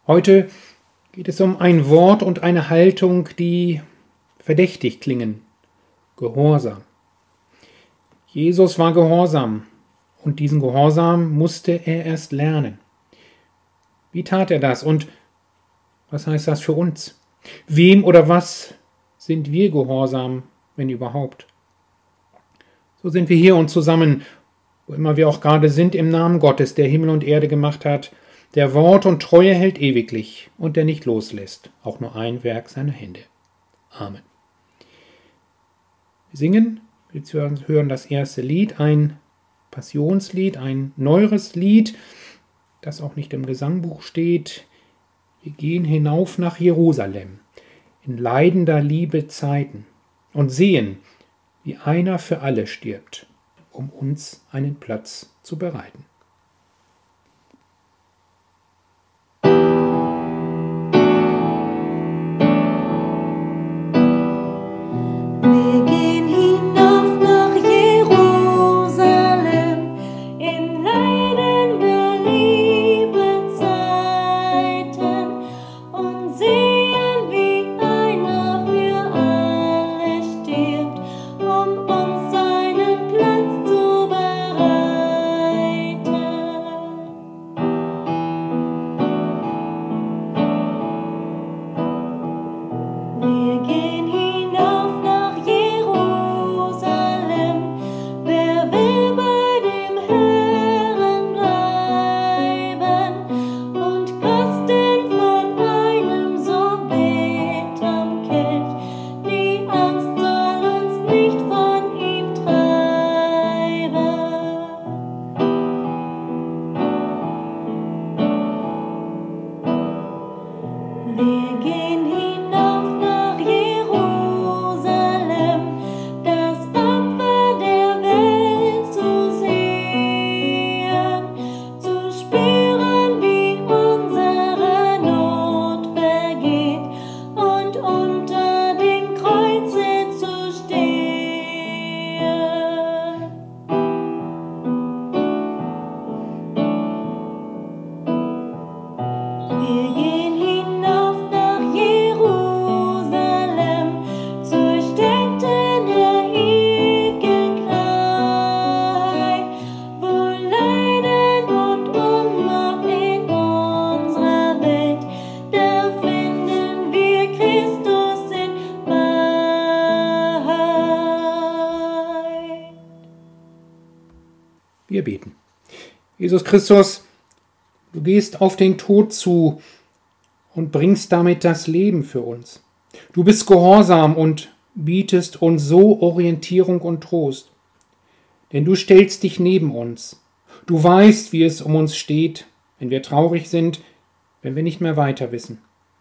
Heute geht es um ein Wort und eine Haltung, die verdächtig klingen. Gehorsam. Jesus war gehorsam und diesen Gehorsam musste er erst lernen. Wie tat er das und was heißt das für uns? Wem oder was sind wir gehorsam, wenn überhaupt? So sind wir hier und zusammen, wo immer wir auch gerade sind, im Namen Gottes, der Himmel und Erde gemacht hat, der Wort und Treue hält ewiglich und der nicht loslässt, auch nur ein Werk seiner Hände. Amen. Wir singen, wir hören das erste Lied, ein Passionslied, ein neueres Lied, das auch nicht im Gesangbuch steht. Wir gehen hinauf nach Jerusalem, in leidender Liebe Zeiten, und sehen, wie einer für alle stirbt, um uns einen Platz zu bereiten. Wir beten. Jesus Christus, du gehst auf den Tod zu und bringst damit das Leben für uns. Du bist gehorsam und bietest uns so Orientierung und Trost. Denn du stellst dich neben uns. Du weißt, wie es um uns steht, wenn wir traurig sind, wenn wir nicht mehr weiter wissen.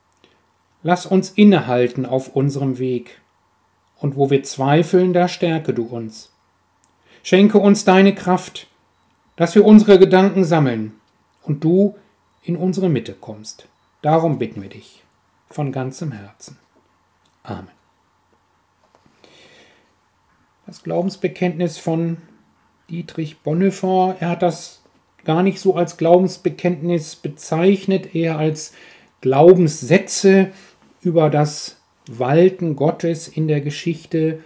Lass uns innehalten auf unserem Weg. Und wo wir zweifeln, da stärke du uns. Schenke uns deine Kraft, dass wir unsere Gedanken sammeln und du in unsere Mitte kommst. Darum bitten wir dich von ganzem Herzen. Amen. Das Glaubensbekenntnis von Dietrich Bonhoeffer, er hat das gar nicht so als Glaubensbekenntnis bezeichnet, eher als Glaubenssätze über das Walten Gottes in der Geschichte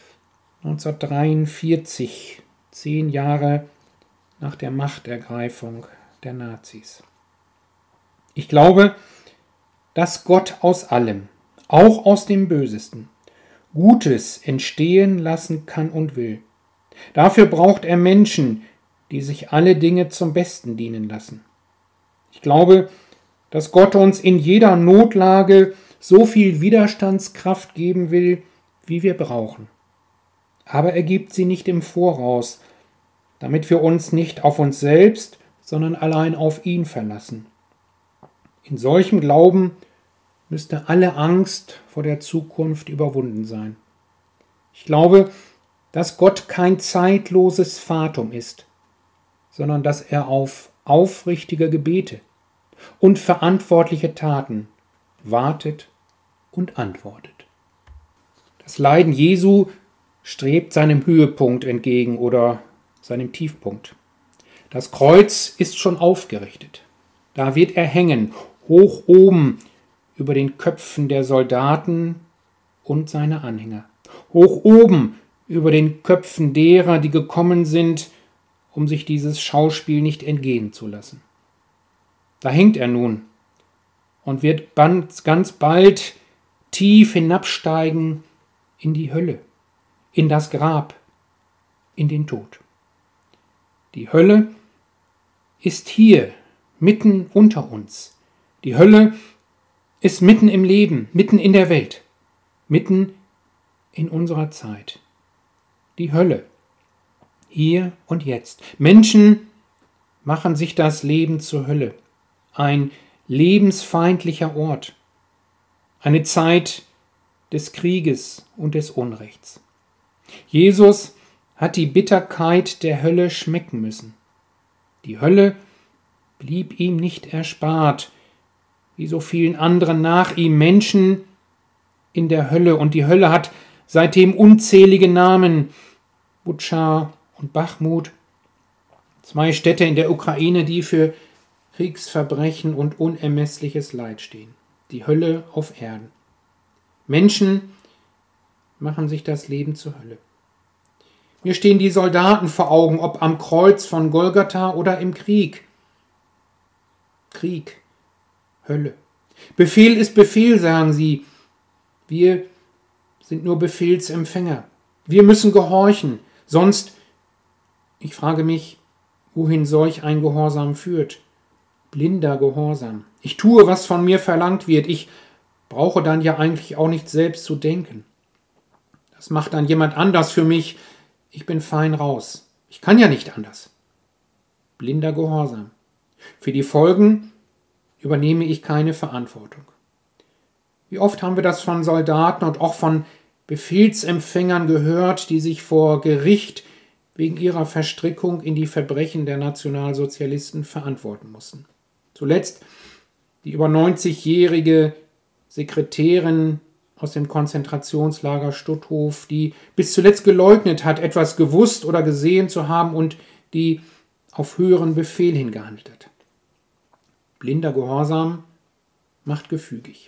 1943, 10 Jahre nach der Machtergreifung der Nazis. Ich glaube, dass Gott aus allem, auch aus dem Bösesten, Gutes entstehen lassen kann und will. Dafür braucht er Menschen, die sich alle Dinge zum Besten dienen lassen. Ich glaube, dass Gott uns in jeder Notlage so viel Widerstandskraft geben will, wie wir brauchen. Aber er gibt sie nicht im Voraus, damit wir uns nicht auf uns selbst, sondern allein auf ihn verlassen. In solchem Glauben müsste alle Angst vor der Zukunft überwunden sein. Ich glaube, dass Gott kein zeitloses Fatum ist, sondern dass er auf aufrichtige Gebete und verantwortliche Taten wartet und antwortet. Das Leiden Jesu strebt seinem Höhepunkt entgegen oder seinem Tiefpunkt. Das Kreuz ist schon aufgerichtet. Da wird er hängen, hoch oben über den Köpfen der Soldaten und seiner Anhänger, hoch oben über den Köpfen derer, die gekommen sind, um sich dieses Schauspiel nicht entgehen zu lassen. Da hängt er nun und wird ganz bald tief hinabsteigen in die Hölle, in das Grab, in den Tod. Die Hölle ist hier, mitten unter uns. Die Hölle ist mitten im Leben, mitten in der Welt, mitten in unserer Zeit. Die Hölle, hier und jetzt. Menschen machen sich das Leben zur Hölle. Ein lebensfeindlicher Ort. Eine Zeit des Krieges und des Unrechts. Jesus hat die Bitterkeit der Hölle schmecken müssen. Die Hölle blieb ihm nicht erspart, wie so vielen anderen nach ihm Menschen in der Hölle. Und die Hölle hat seitdem unzählige Namen. Butschar und Bachmut, 2 Städte in der Ukraine, die für Kriegsverbrechen und unermessliches Leid stehen. Die Hölle auf Erden. Menschen machen sich das Leben zur Hölle. Mir stehen die Soldaten vor Augen, ob am Kreuz von Golgatha oder im Krieg. Krieg, Hölle. Befehl ist Befehl, sagen sie. Wir sind nur Befehlsempfänger. Wir müssen gehorchen, sonst, ich frage mich, wohin solch ein Gehorsam führt. Blinder Gehorsam. Ich tue, was von mir verlangt wird. Ich brauche dann ja eigentlich auch nicht selbst zu denken. Das macht dann jemand anders für mich. Ich bin fein raus. Ich kann ja nicht anders. Blinder Gehorsam. Für die Folgen übernehme ich keine Verantwortung. Wie oft haben wir das von Soldaten und auch von Befehlsempfängern gehört, die sich vor Gericht wegen ihrer Verstrickung in die Verbrechen der Nationalsozialisten verantworten mussten. Zuletzt die über 90-jährige Sekretärin aus dem Konzentrationslager Stutthof, die bis zuletzt geleugnet hat, etwas gewusst oder gesehen zu haben und die auf höheren Befehl hin gehandelt hat. Blinder Gehorsam macht gefügig.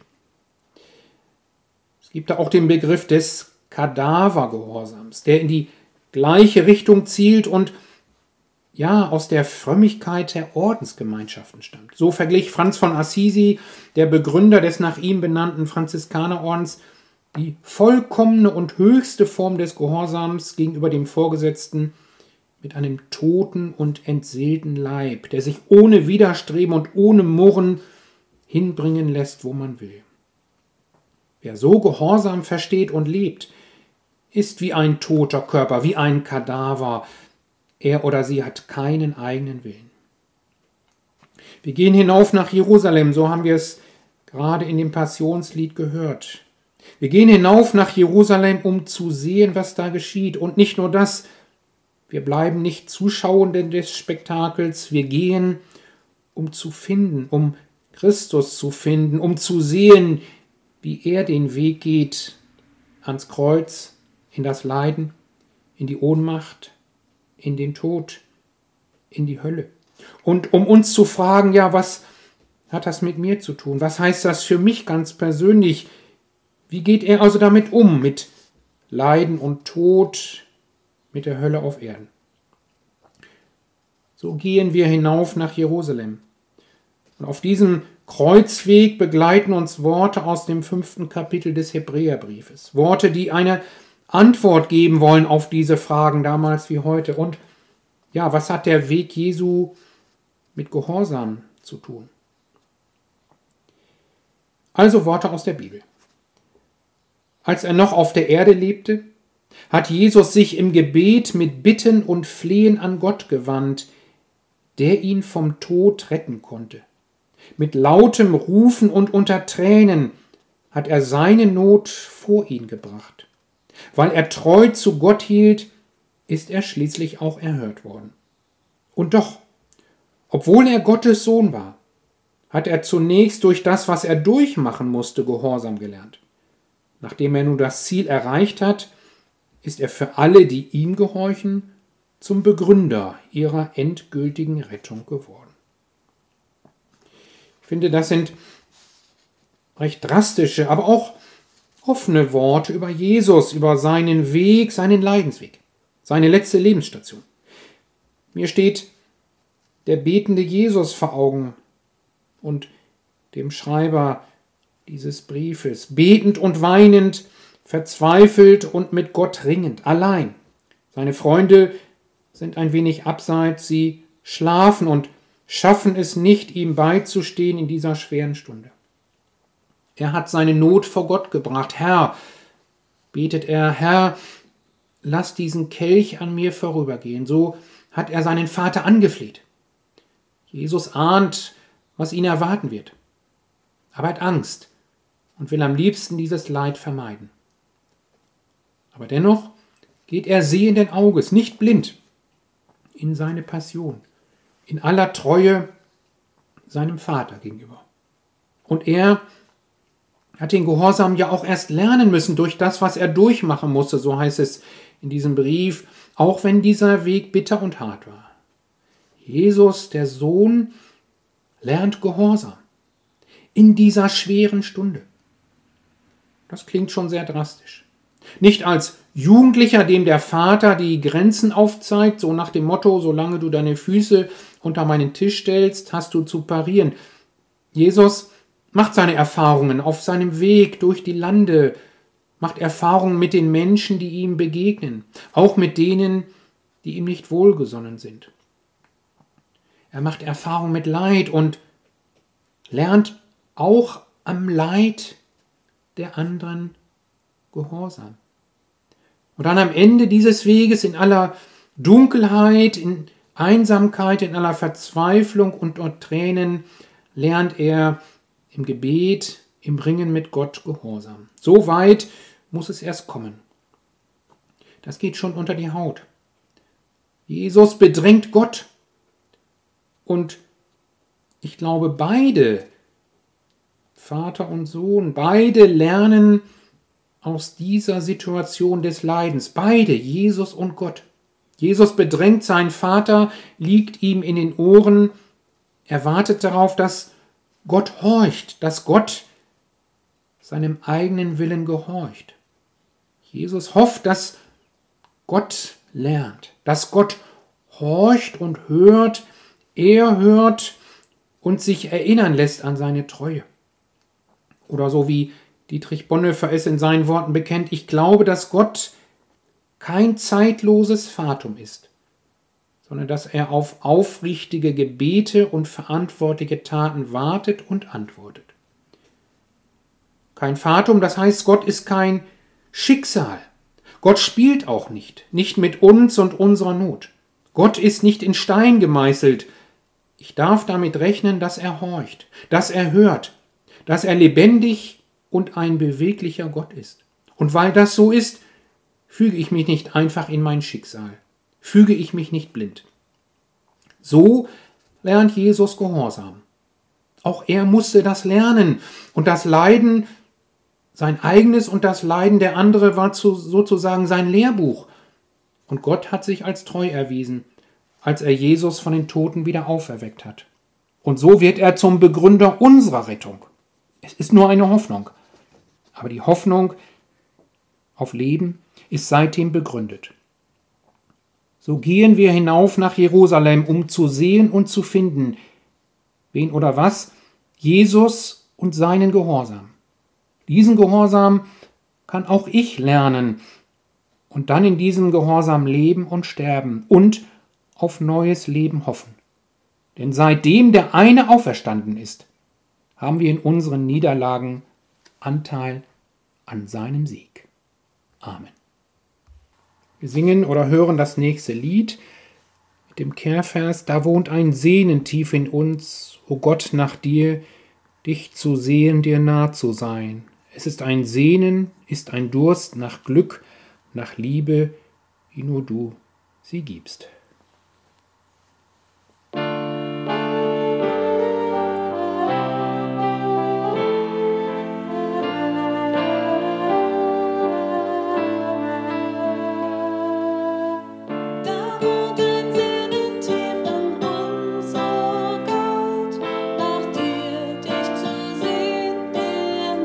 Es gibt da auch den Begriff des Kadavergehorsams, der in die gleiche Richtung zielt und ja, aus der Frömmigkeit der Ordensgemeinschaften stammt. So verglich Franz von Assisi, der Begründer des nach ihm benannten Franziskanerordens, die vollkommene und höchste Form des Gehorsams gegenüber dem Vorgesetzten mit einem toten und entseelten Leib, der sich ohne Widerstreben und ohne Murren hinbringen lässt, wo man will. Wer so Gehorsam versteht und lebt, ist wie ein toter Körper, wie ein Kadaver. Er oder sie hat keinen eigenen Willen. Wir gehen hinauf nach Jerusalem, so haben wir es gerade in dem Passionslied gehört. Wir gehen hinauf nach Jerusalem, um zu sehen, was da geschieht. Und nicht nur das, wir bleiben nicht Zuschauende des Spektakels, wir gehen, um zu finden, um Christus zu finden, um zu sehen, wie er den Weg geht ans Kreuz, in das Leiden, in die Ohnmacht, in den Tod, in die Hölle. Und um uns zu fragen, ja, was hat das mit mir zu tun? Was heißt das für mich ganz persönlich? Wie geht er also damit um, mit Leiden und Tod, mit der Hölle auf Erden? So gehen wir hinauf nach Jerusalem. Und auf diesem Kreuzweg begleiten uns Worte aus dem 5. Kapitel des Hebräerbriefes. Worte, die eine Antwort geben wollen auf diese Fragen, damals wie heute. Und ja, was hat der Weg Jesu mit Gehorsam zu tun? Also Worte aus der Bibel. Als er noch auf der Erde lebte, hat Jesus sich im Gebet mit Bitten und Flehen an Gott gewandt, der ihn vom Tod retten konnte. Mit lautem Rufen und unter Tränen hat er seine Not vor ihn gebracht. Weil er treu zu Gott hielt, ist er schließlich auch erhört worden. Und doch, obwohl er Gottes Sohn war, hat er zunächst durch das, was er durchmachen musste, Gehorsam gelernt. Nachdem er nun das Ziel erreicht hat, ist er für alle, die ihm gehorchen, zum Begründer ihrer endgültigen Rettung geworden. Ich finde, das sind recht drastische, aber auch offene Worte über Jesus, über seinen Weg, seinen Leidensweg, seine letzte Lebensstation. Mir steht der betende Jesus vor Augen und dem Schreiber dieses Briefes, betend und weinend, verzweifelt und mit Gott ringend, allein. Seine Freunde sind ein wenig abseits, sie schlafen und schaffen es nicht, ihm beizustehen in dieser schweren Stunde. Er hat seine Not vor Gott gebracht. Herr, betet er, Herr, lass diesen Kelch an mir vorübergehen. So hat er seinen Vater angefleht. Jesus ahnt, was ihn erwarten wird. Aber er hat Angst und will am liebsten dieses Leid vermeiden. Aber dennoch geht er sehenden Auges, nicht blind, in seine Passion, in aller Treue seinem Vater gegenüber. Und er hat den Gehorsam ja auch erst lernen müssen durch das, was er durchmachen musste, so heißt es in diesem Brief, auch wenn dieser Weg bitter und hart war. Jesus, der Sohn, lernt Gehorsam in dieser schweren Stunde. Das klingt schon sehr drastisch. Nicht als Jugendlicher, dem der Vater die Grenzen aufzeigt, so nach dem Motto, solange du deine Füße unter meinen Tisch stellst, hast du zu parieren. Jesus macht seine Erfahrungen auf seinem Weg durch die Lande, macht Erfahrungen mit den Menschen, die ihm begegnen, auch mit denen, die ihm nicht wohlgesonnen sind. Er macht Erfahrung mit Leid und lernt auch am Leid der anderen Gehorsam. Und dann am Ende dieses Weges in aller Dunkelheit, in Einsamkeit, in aller Verzweiflung und Tränen lernt er im Gebet, im Ringen mit Gott Gehorsam. So weit muss es erst kommen. Das geht schon unter die Haut. Jesus bedrängt Gott. Und ich glaube, beide, Vater und Sohn, beide lernen aus dieser Situation des Leidens. Beide, Jesus und Gott. Jesus bedrängt seinen Vater, liegt ihm in den Ohren. Er wartet darauf, dass Gott horcht, dass Gott seinem eigenen Willen gehorcht. Jesus hofft, dass Gott lernt, dass Gott horcht und hört, er hört und sich erinnern lässt an seine Treue. Oder so wie Dietrich Bonhoeffer es in seinen Worten bekennt, ich glaube, dass Gott kein zeitloses Fatum ist, sondern dass er auf aufrichtige Gebete und verantwortliche Taten wartet und antwortet. Kein Fatum, das heißt, Gott ist kein Schicksal. Gott spielt auch nicht mit uns und unserer Not. Gott ist nicht in Stein gemeißelt. Ich darf damit rechnen, dass er horcht, dass er hört, dass er lebendig und ein beweglicher Gott ist. Und weil das so ist, füge ich mich nicht einfach in mein Schicksal, füge ich mich nicht blind. So lernt Jesus Gehorsam. Auch er musste das lernen und das Leiden, sein eigenes und das Leiden der andere war sozusagen sein Lehrbuch. Und Gott hat sich als treu erwiesen, als er Jesus von den Toten wieder auferweckt hat. Und so wird er zum Begründer unserer Rettung. Es ist nur eine Hoffnung. Aber die Hoffnung auf Leben ist seitdem begründet. So gehen wir hinauf nach Jerusalem, um zu sehen und zu finden, wen oder was? Jesus und seinen Gehorsam. Diesen Gehorsam kann auch ich lernen und dann in diesem Gehorsam leben und sterben und auf neues Leben hoffen. Denn seitdem der eine auferstanden ist, haben wir in unseren Niederlagen Anteil an seinem Sieg. Amen. Wir singen oder hören das nächste Lied mit dem Kehrvers, da wohnt ein Sehnen tief in uns, o Gott, nach dir, dich zu sehen, dir nah zu sein. Es ist ein Sehnen, ist ein Durst nach Glück, nach Liebe, wie nur du sie gibst. Dich zu sehen, der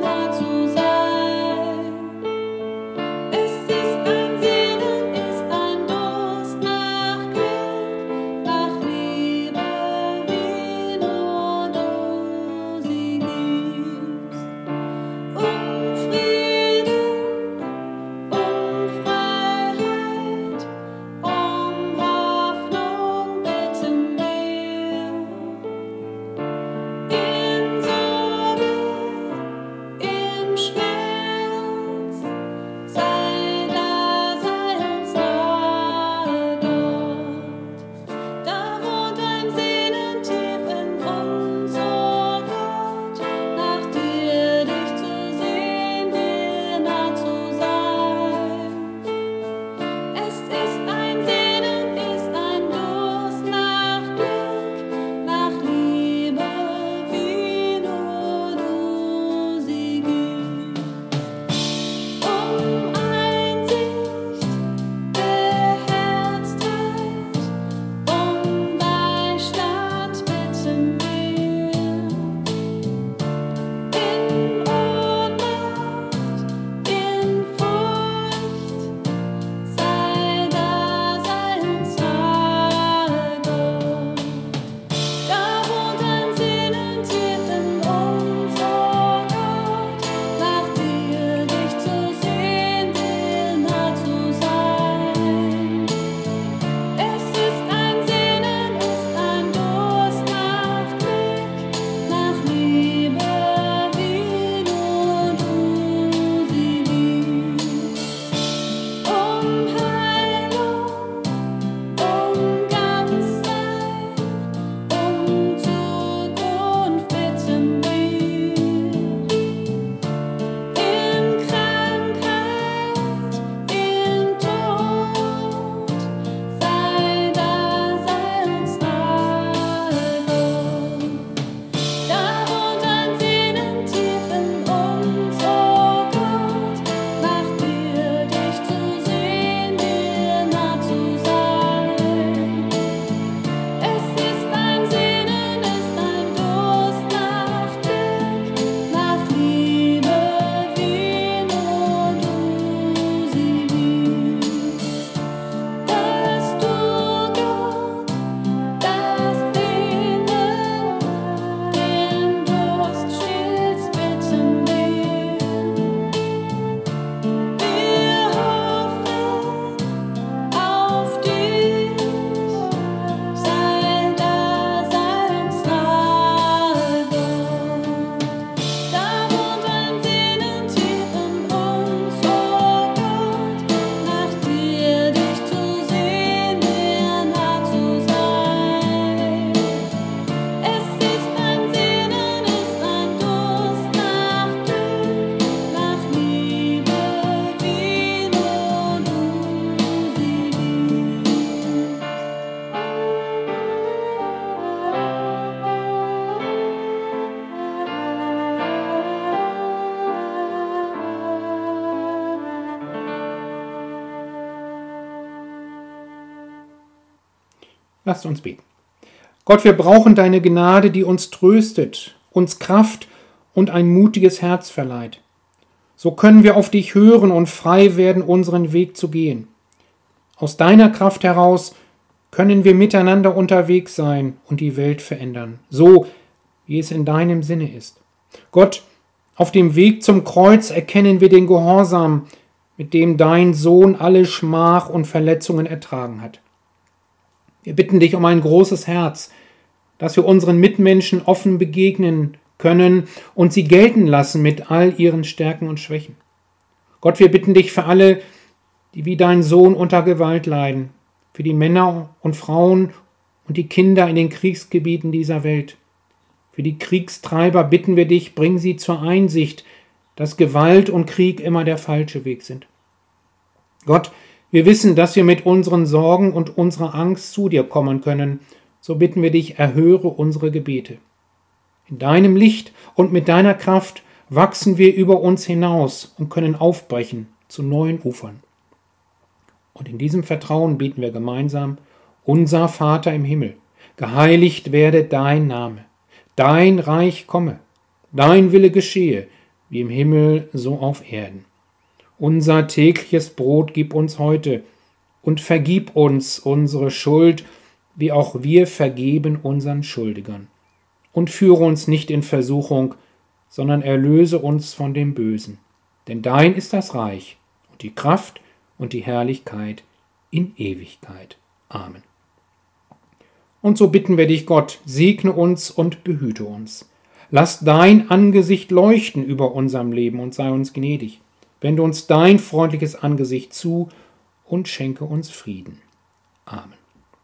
Lasst uns beten. Gott, wir brauchen deine Gnade, die uns tröstet, uns Kraft und ein mutiges Herz verleiht. So können wir auf dich hören und frei werden, unseren Weg zu gehen. Aus deiner Kraft heraus können wir miteinander unterwegs sein und die Welt verändern, so wie es in deinem Sinne ist. Gott, auf dem Weg zum Kreuz erkennen wir den Gehorsam, mit dem dein Sohn alle Schmach und Verletzungen ertragen hat. Wir bitten dich um ein großes Herz, dass wir unseren Mitmenschen offen begegnen können und sie gelten lassen mit all ihren Stärken und Schwächen. Gott, wir bitten dich für alle, die wie dein Sohn unter Gewalt leiden, für die Männer und Frauen und die Kinder in den Kriegsgebieten dieser Welt. Für die Kriegstreiber bitten wir dich, bring sie zur Einsicht, dass Gewalt und Krieg immer der falsche Weg sind. Gott, wir wissen, dass wir mit unseren Sorgen und unserer Angst zu dir kommen können. So bitten wir dich, erhöre unsere Gebete. In deinem Licht und mit deiner Kraft wachsen wir über uns hinaus und können aufbrechen zu neuen Ufern. Und in diesem Vertrauen beten wir gemeinsam: Unser Vater im Himmel, geheiligt werde dein Name, dein Reich komme, dein Wille geschehe, wie im Himmel so auf Erden. Unser tägliches Brot gib uns heute und vergib uns unsere Schuld, wie auch wir vergeben unseren Schuldigern. Und führe uns nicht in Versuchung, sondern erlöse uns von dem Bösen. Denn dein ist das Reich und die Kraft und die Herrlichkeit in Ewigkeit. Amen. Und so bitten wir dich, Gott, segne uns und behüte uns. Lass dein Angesicht leuchten über unserem Leben und sei uns gnädig. Wende uns dein freundliches Angesicht zu und schenke uns Frieden. Amen.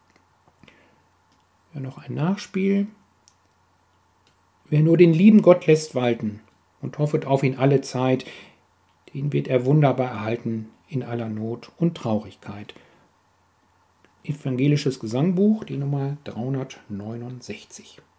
Ja, noch ein Nachspiel. Wer nur den lieben Gott lässt walten und hoffet auf ihn alle Zeit, den wird er wunderbar erhalten in aller Not und Traurigkeit. Evangelisches Gesangbuch, die Nummer 369.